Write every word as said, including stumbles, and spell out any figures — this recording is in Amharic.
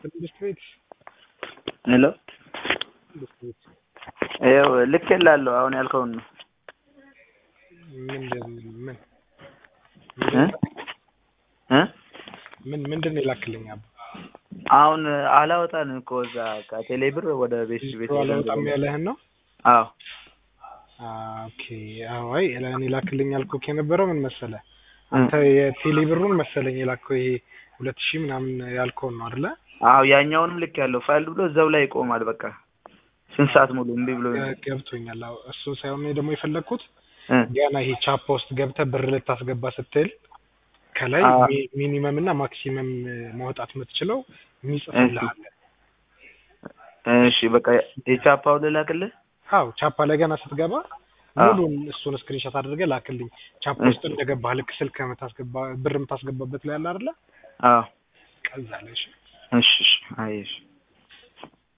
ኢንዱስትሪት ሄሎ ኢንዱስትሪት ያው ልክ ይላል አሁን ያልከውን ነው ምን ምን እ ምን ምንድነው ይላክልኝ አባ አሁን አላወጣን እኮ እዛ ከቴሌብር ወደ ቤት ቤት አላወጣም ያለህን ነው አዎ ኦኬ አይ እኔ ላክልኝ አልኩህ ከነበረው ምን መሰለህ አንተ የቴሌብሩን መሰለኝ የላከው ይሄ ሁለት ሺህ ምናምን ያልከው ነው አይደለ አዎ ያኛውንም ልክ ያለው ፋይል ብሎ እዛው ላይ ይቆማል በቃ ስንት ሰዓት ሙሉ እምቢ ብሎ ገብቶኛል አዎ እሱ ሳይሆን ነው ደግሞ የፈለኩት ገና ይሄ ቻፕ ውስጥ ገብተህ ብር ልታስገባ ስትል ከላይ ሚኒመም እና ማክሲመም ማውጣት የምትችለው የሚጽፍልህ አለ እሺ በቃ የቻፓው ልላክልህ አዎ ቻፓ ላይ ገና ስትገባ ሙሉን እሱን ስክሪንሾት አድርገህ ላክልኝ ቻፓ ውስጥ እንደገባህ ልክ ስልክ የምታስገባ ብር የምታስገባበት ላይ አለ አይደለ አዎ ከዛ ላይ እሺ እሺ አይሽ